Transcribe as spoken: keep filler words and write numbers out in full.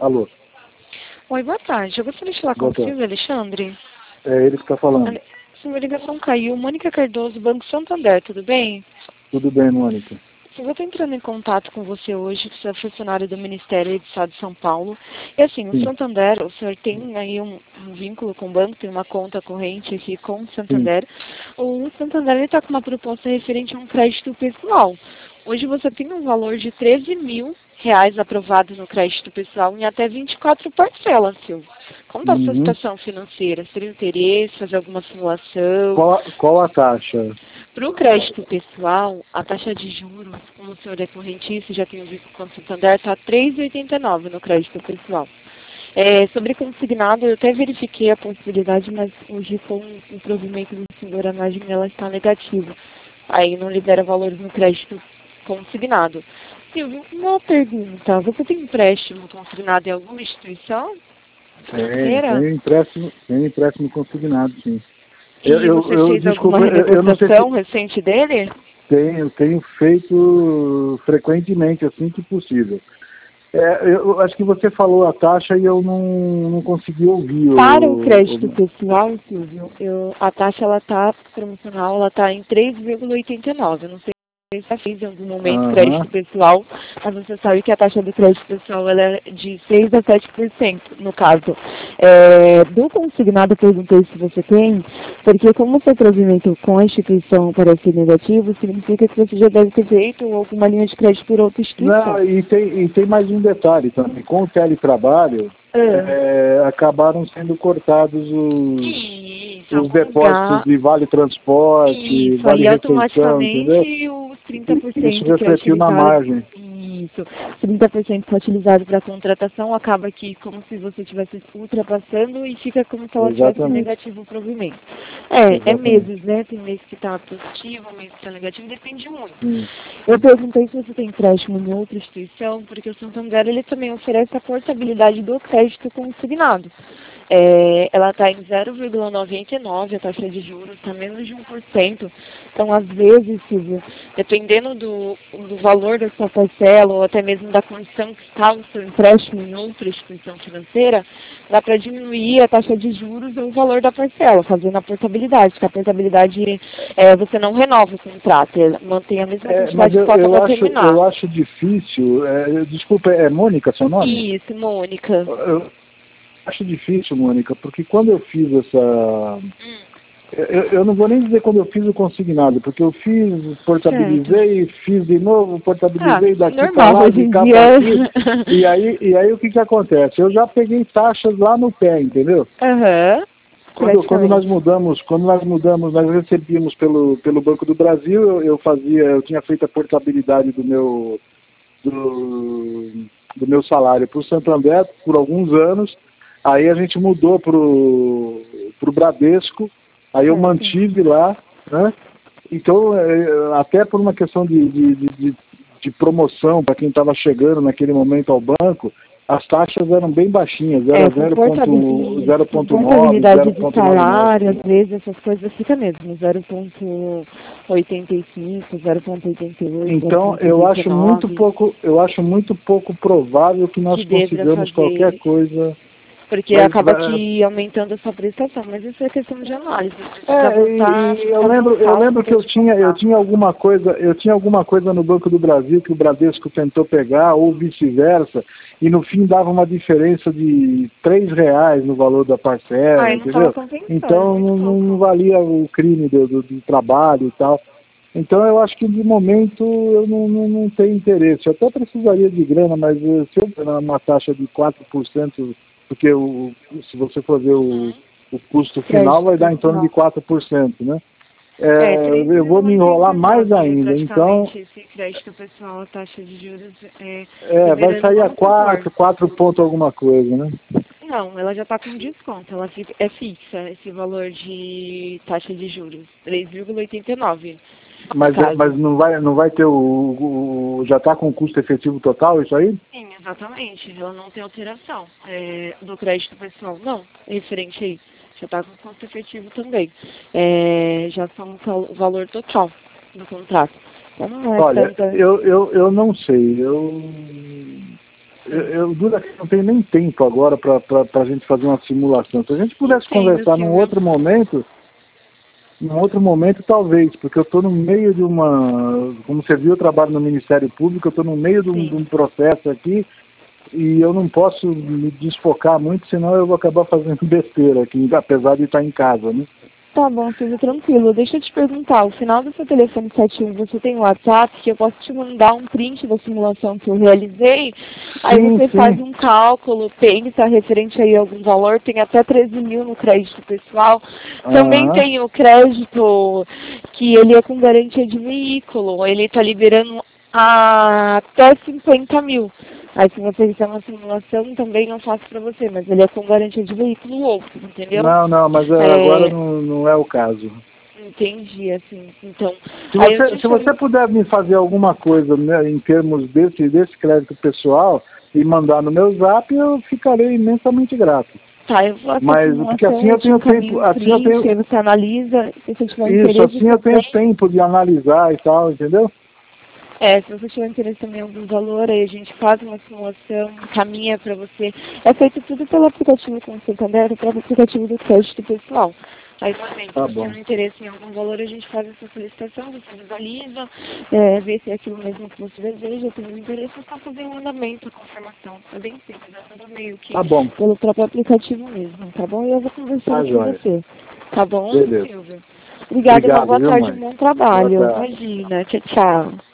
Alô, Oi, boa tarde. Eu gostaria de falar com boa o tarde. Silvio Alexandre. É ele que está falando. Ale- Sua ligação caiu. Mônica Cardoso, Banco Santander, tudo bem? Tudo bem, Mônica? Eu estou entrando em contato com você hoje, que você é funcionário do Ministério do Estado de São Paulo. E assim, o Sim, Santander, o senhor tem aí um, um vínculo com o banco, tem uma conta corrente aqui com o sim. Santander. O Santander está com uma proposta referente a um crédito pessoal. Hoje você tem um valor de treze mil reais aprovado no crédito pessoal em até vinte e quatro parcelas, Silvio. Como está a sua Uhum. situação financeira? Você teria interesse, fazer alguma simulação? Qual, a- qual a taxa? Para o crédito pessoal, a taxa de juros, como o senhor é correntista, já tem visto com o Santander, está três vírgula oitenta e nove no crédito pessoal. É, sobre consignado, eu até verifiquei a possibilidade, mas hoje com o provimento do senhor, a margem ela está negativa. Aí não libera valores no crédito consignado. Silvio, uma pergunta. Você tem empréstimo consignado em alguma instituição Tem, financeira? tem empréstimo, tem empréstimo consignado, sim. Eu, E eu, você eu fez alguma desculpa, eu, eu não sei renegociação se recente dele? tenho, eu tenho feito frequentemente, assim que possível. É, eu acho que você falou a taxa e eu não, não consegui ouvir. Para o O, crédito o- pessoal, Silvio, eu, a taxa ela está promocional, ela está em três vírgula oitenta e nove. Eu não sei se você já fez em algum momento crédito Aham. pessoal, mas você sabe que a taxa do crédito pessoal ela é de seis a sete por cento, no caso. É, do consignado, eu perguntei se você tem, porque como o seu provimento com a instituição parece negativo, significa que você já deve ter feito alguma linha de crédito por outra instituição. Não, e tem, e tem mais um detalhe também. Com o teletrabalho, Ah. é, acabaram sendo cortados os, Isso, os algum depósitos lugar. de vale transporte, Isso, vale aí refeição, entendeu? automaticamente os trinta E por isso cento que é refletiu na utilizado, margem. isso, trinta por cento que é utilizado para contratação, acaba aqui como se você estivesse ultrapassando e fica como se ela tivesse Exatamente, negativo o provimento. É, é exatamente. meses, né? Tem mês que está positivo, mês que está negativo, depende muito. Sim. Eu perguntei se você tem empréstimo em outra instituição, porque o Santander ele também oferece a portabilidade do crédito consignado. É, ela está em zero vírgula noventa e nove, a taxa de juros está menos de um por cento. Então, às vezes, Silvia, dependendo do, do valor da sua parcela ou até mesmo da condição que está o seu empréstimo em outra instituição financeira, dá para diminuir a taxa de juros ou o valor da parcela, fazendo a portabilidade, porque a portabilidade é, você não renova o contrato, ela mantém a mesma É, mas quantidade de eu, cota eu, para acho, terminar. eu acho difícil, é, desculpa, é Mônica seu nome? Isso, Mônica. Eu acho difícil, Mônica, porque quando eu fiz essa... Eu, eu não vou nem dizer quando eu fiz o consignado, porque eu fiz, Certo. portabilizei, fiz de novo, Ah, portabilizei daqui para normal, lá, hoje de em cá para dia. aqui. E aí, e aí o que que acontece? Eu já peguei taxas lá no pé, entendeu? Aham, Quando, quando nós praticamente. mudamos, quando nós mudamos, nós recebíamos pelo, pelo Banco do Brasil, eu, eu fazia, eu tinha feito a portabilidade do meu, do, do meu salário para o Santander por alguns anos. Aí a gente mudou para o Bradesco, aí eu Certo. mantive lá, né? Então, é, até por uma questão de, de, de, de- de promoção para quem estava chegando naquele momento ao banco, as taxas eram bem baixinhas, É, era com zero vírgula portabilidade, com nove, portabilidade zero de vírgula noventa e nove. salário, às vezes essas coisas fica mesmo, zero vírgula oitenta e cinco, zero vírgula oitenta e oito, Então, eu acho muito zero vírgula oitenta e nove, pouco, eu acho muito pouco provável que nós que deva consigamos qualquer fazer, coisa. porque Vai, acaba vai, que aumentando a sua prestação, mas isso é questão de análise, precisa É, avançar, e, e eu precisa lembro, eu avançar, o lembro que eu Santander tinha, eu passar. tinha alguma coisa, eu tinha alguma coisa no Banco do Brasil que o Bradesco tentou pegar, ou vice-versa, e no fim dava uma diferença de três reais no valor da parcela, Aí não estava entendeu? compensando, é Então muito não, não pouco. valia o crime do, do, do trabalho e tal. Então eu acho que de momento eu não, não, não tenho interesse. Eu até precisaria de grana, mas eh, se eu pegar uma taxa de quatro por cento, porque o, se você for ver o, o custo final Crédito vai dar em torno de pessoal. quatro por cento, né? É, É, três eu vou vírgula me enrolar oitenta e mais nove ainda. Então, praticamente esse crédito pessoal, a taxa de juros é, é, vai liberando, sair a vamos supor. quatro, quatro ponto alguma coisa, né? Não, ela já está com desconto, ela fica, é fixa esse valor de taxa de juros, três vírgula oitenta e nove no Mas, é- mas caso. não vai, não vai ter o, o- já está com o custo efetivo total isso aí? Sim, exatamente, ela não tem alteração é, do crédito pessoal, não, referente a isso. Já está com custo efetivo também. É, já são o valor total do contrato. Então não é Olha, tanta. eu, eu, eu não sei. Eu eu, eu dura que não tenho nem tempo agora para a gente fazer uma simulação. Se a gente pudesse Entendo, conversar num Silvio. outro momento, num outro momento talvez, porque eu estou no meio de uma, como você viu, eu trabalho no Ministério Público, eu estou no meio de um, de um processo aqui e eu não posso me desfocar muito, senão eu vou acabar fazendo besteira aqui, apesar de estar em casa, né? Tá bom, Silvio, tranquilo. Deixa eu te perguntar, o final do seu telefone sete um, você tem o WhatsApp, que eu posso te mandar um print da simulação que eu realizei, aí Sim, você sim. faz um cálculo, pensa referente aí a algum valor, tem até treze mil no crédito pessoal. Também Aham. tem o crédito que ele é com garantia de veículo, ele está liberando até cinquenta mil. Aí se você fizer uma simulação, também eu faço para você, mas ele é com garantia de veículo outro, entendeu? Não, não, mas é, É, agora não, não é o caso. entendi, assim, então... Se aí eu você, te se você chamo- puder me fazer alguma coisa, né, em termos desse, desse crédito pessoal e mandar no meu zap, eu ficarei imensamente grato. Tá, eu faço a Mas porque simulação, assim eu eu te tenho tempo, encaminho um assim eu print, aí tenho você analisa, se você tiver isso, interesse assim eu tenho também... tempo de analisar e tal, entendeu? É, se você tiver interesse também em algum valor, aí a gente faz uma simulação, caminha para você. É feito tudo pelo aplicativo com o Santander, pelo aplicativo do crédito pessoal. Aí, normalmente, Tá se você bom. tem interesse em algum valor, a gente faz essa solicitação, você visualiza, é, vê se é aquilo mesmo que você deseja, tem um interesse, é só fazer um andamento, a confirmação. É bem simples, é tudo meio que Tá bom. pelo próprio aplicativo mesmo, tá bom? E eu vou conversando Tá com joia. você. Tá bom, Beleza. Silvia? Obrigada, uma Obrigado, boa viu, tarde, mãe? um bom Boa trabalho. tarde. Imagina, tchau, tchau.